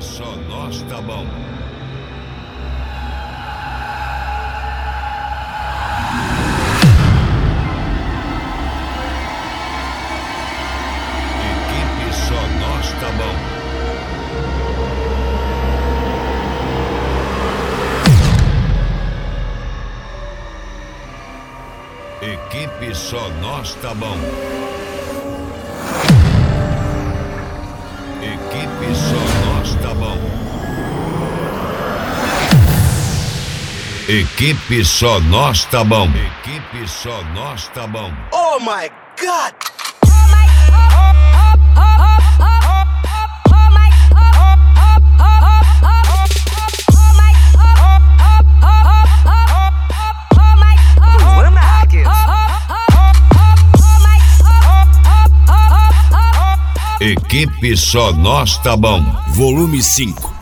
só nós tá bom. Equipe só nós tá bom. Equipe só nós tá bom. Equipe só nós tá bom. Equipe só nós tá bom. Equipe só nós tá bom. Oh my God! Equipe só nós tá bom. Volume 5.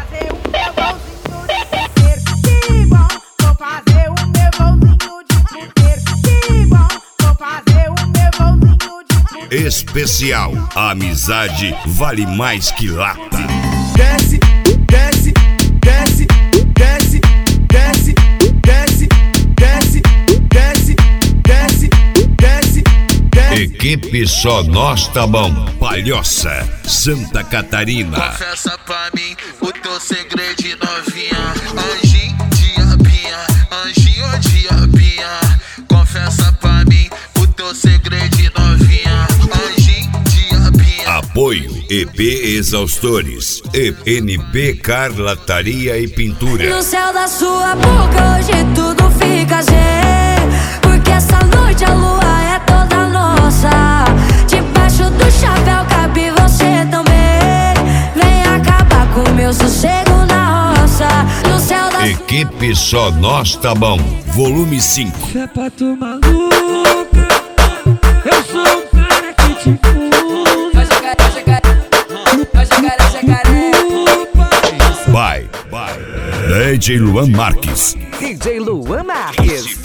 Especial, a amizade vale mais que lata. Desce, desce, desce, desce, desce, desce, desce, desce, desce, desce, desce. Equipe só nós tá bom. Palhoça, Santa Catarina. Confessa pra mim o teu segredo de novinha. Anjinho, diabinha, anjinho, diabinha. Confessa pra mim o teu segredo de novinha. Anjinho, diabinha. Apoio EP Exaustores, ENP Carlataria e Pintura. No céu da sua boca hoje tudo fica zen, porque essa noite a lua é toda nossa. Debaixo do chapéu cabe você também. Vem acabar com meu sossego na roça. No céu da Equipe só nós tá bom. Volume 5. Sapato maluca, eu sou o cara que te fuma. Vai, DJ Luan Marques. DJ Luan Marques.